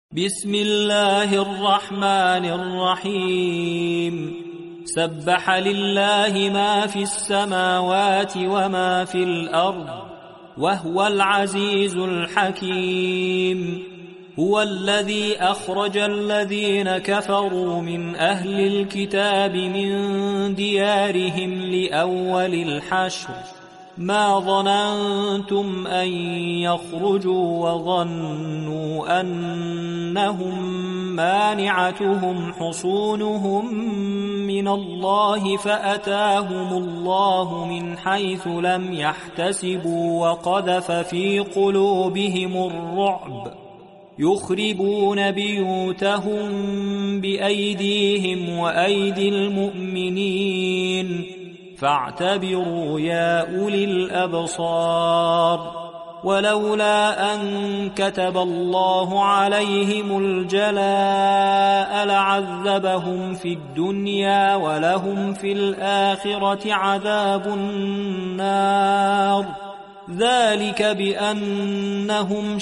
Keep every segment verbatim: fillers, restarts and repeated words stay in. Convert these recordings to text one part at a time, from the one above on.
بسم الله الرحمن الرحيم سبح لله ما في السماوات وما في الأرض وهو العزيز الحكيم هو الذي أخرج الذين كفروا من أهل الكتاب من ديارهم لأول الحشر ما ظننتم أن يخرجوا وظنوا أنهم مانعتهم حصونهم من الله فأتاهم الله من حيث لم يحتسبوا وقذف في قلوبهم الرعب يخربون بيوتهم بأيديهم وأيدي المؤمنين فاعتبروا يا أولي الأبصار ولولا أن كتب الله عليهم الجلاء لعذبهم في الدنيا ولهم في الآخرة عذاب النار ذلك بأنهم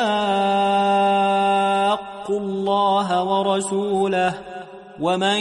شاقوا الله ورسوله ومن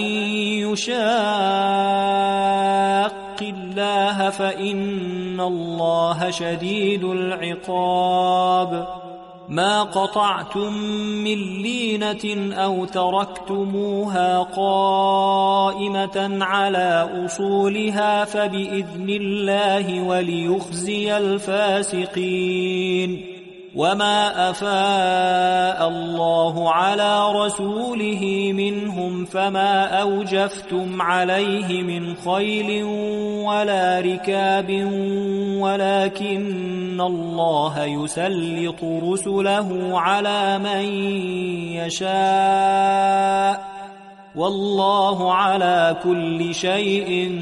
يشاق الله فإن الله شديد العقاب ما قطعتم من لينة أو تركتموها قائمة على أصولها فبإذن الله وليخزي الفاسقين وما أفاء الله على رسوله منهم فما أوجفتم عليه من خيل ولا ركاب ولكن الله يسلط رسله على من يشاء والله على كل شيء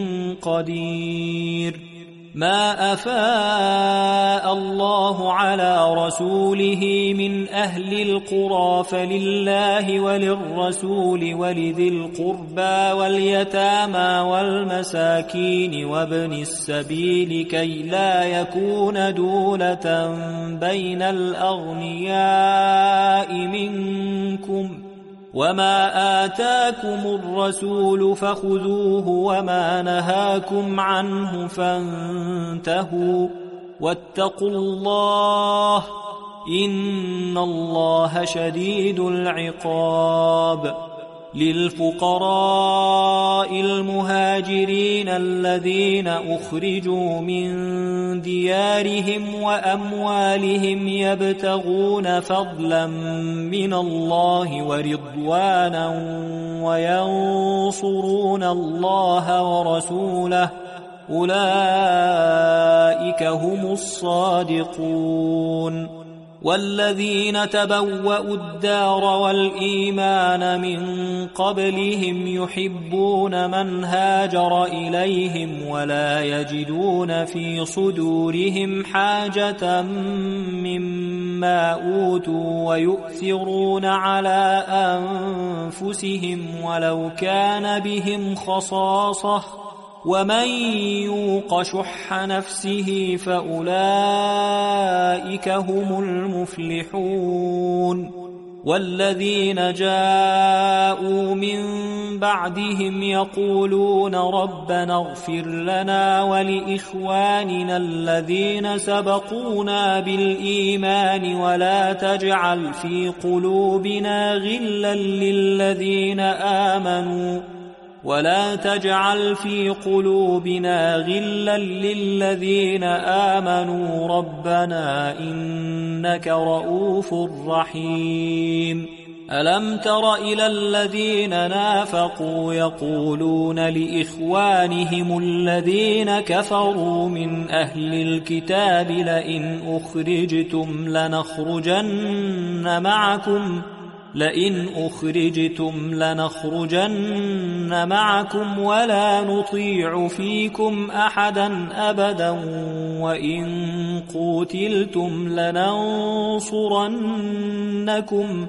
قدير ما أفاء الله على رسوله من أهل القرى فلله وللرسول ولذي القربى واليتامى والمساكين وابن السبيل كي لا يكون دولة بين الأغنياء منكم وما آتاكم الرسول فخذوه وما نهاكم عنه فانتهوا واتقوا الله إن الله شديد العقاب للفقراء المهاجرين الذين أخرجوا من ديارهم وأموالهم يبتغون فضلا من الله ورضوانا وينصرون الله ورسوله أولئك هم الصادقون والذين تبوأوا الدار والإيمان من قبلهم يحبون من هاجر إليهم ولا يجدون في صدورهم حاجة مما أوتوا ويؤثرون على أنفسهم ولو كان بهم خصاصة ومن يوق شح نفسه فأولئك هم المفلحون والذين جاءوا من بعدهم يقولون ربنا اغفر لنا ولإخواننا الذين سبقونا بالإيمان ولا تجعل في قلوبنا غلا للذين آمنوا ولا تجعل في قلوبنا غلا للذين آمنوا ربنا إنك رؤوف رحيم ألم تر إلى الذين نافقوا يقولون لإخوانهم الذين كفروا من أهل الكتاب لئن أخرجتم لنخرجن معكم لئن أخرجتم لنخرجن معكم ولا نطيع فيكم أحدا أبدا وإن قوتلتم لننصرنكم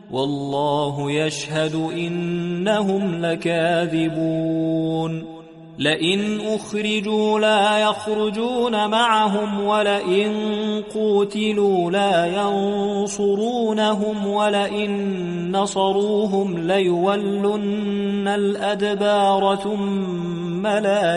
والله يشهد إنهم لكاذبون لئن أخرجوا لا يخرجون معهم ولئن قوتلوا لا ينصرونهم ولئن نصروهم ليولن الأدبار ثم لا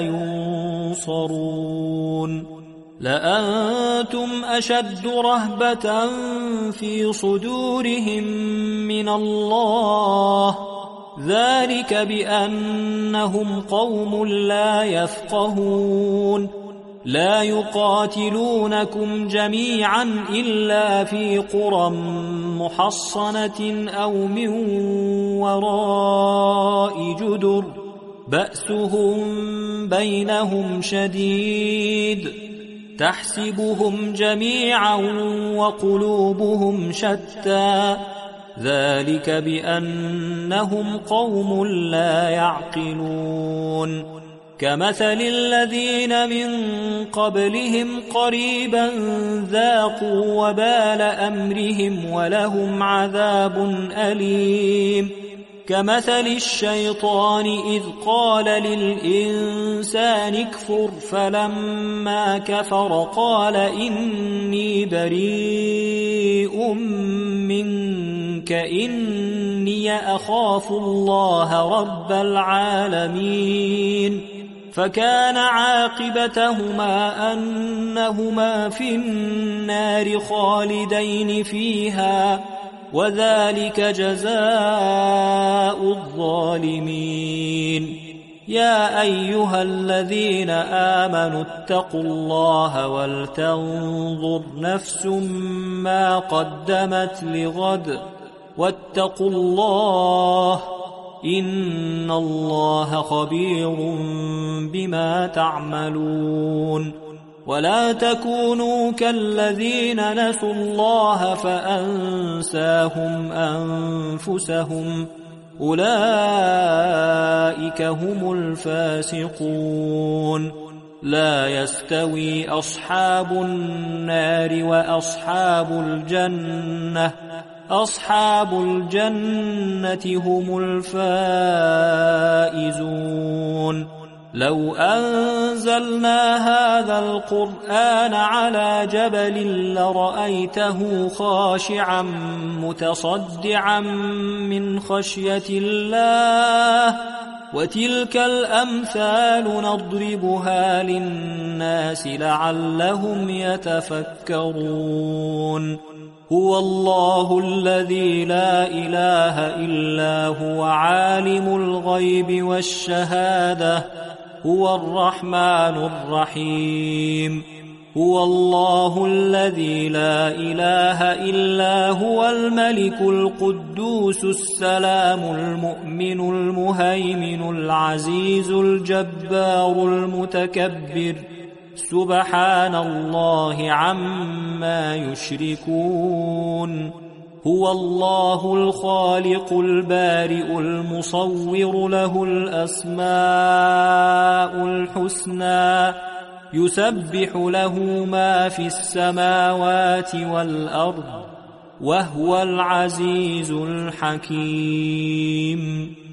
ينصرون لأنتم أشد رهبة في صدورهم من الله ذلك بأنهم قوم لا يفقهون لا يقاتلونكم جميعا إلا في قرى محصنة أو من وراء جدر بأسهم بينهم شديد تحسبهم جميعا وقلوبهم شتى ذلك بأنهم قوم لا يعقلون كمثل الذين من قبلهم قريبا ذاقوا وبال أمرهم ولهم عذاب أليم كمثل الشيطان إذ قال للإنسان اكفر فلما كفر قال إني بريء منك إني أخاف الله رب العالمين فكان عاقبتهما أنهما في النار خالدين فيها وذلك جزاء الظالمين يا أيها الذين آمنوا اتقوا الله ولتنظر نفس ما قدمت لغد واتقوا الله إن الله خبير بما تعملون ولا تكونوا كالذين نسوا الله فأنساهم أنفسهم أولئك هم الفاسقون لا يستوي أصحاب النار وأصحاب الجنة أصحاب الجنة هم الفائزون لو أنزلنا هذا القرآن على جبل لرأيته خاشعا متصدعا من خشية الله وتلك الأمثال نضربها للناس لعلهم يتفكرون هو الله الذي لا إله إلا هو عالم الغيب والشهادة هو الرحمن الرحيم هو الله الذي لا إله إلا هو الملك القدوس السلام المؤمن المهيمن العزيز الجبار المتكبر سبحان الله عما يشركون هو الله الخالق البارئ المصور له الأسماء الحسنى يسبح له ما في السماوات والأرض وهو العزيز الحكيم